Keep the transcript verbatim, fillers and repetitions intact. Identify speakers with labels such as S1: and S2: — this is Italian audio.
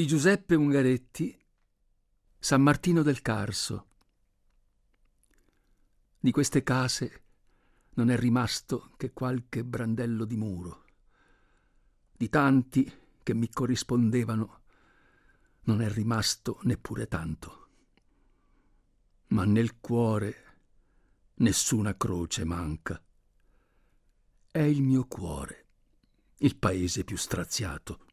S1: Di Giuseppe Ungaretti, San Martino del Carso. Di queste case non è rimasto che qualche brandello di muro. Di tanti che mi corrispondevano non è rimasto neppure tanto. Ma nel cuore nessuna croce manca. È il mio cuore, il paese più straziato.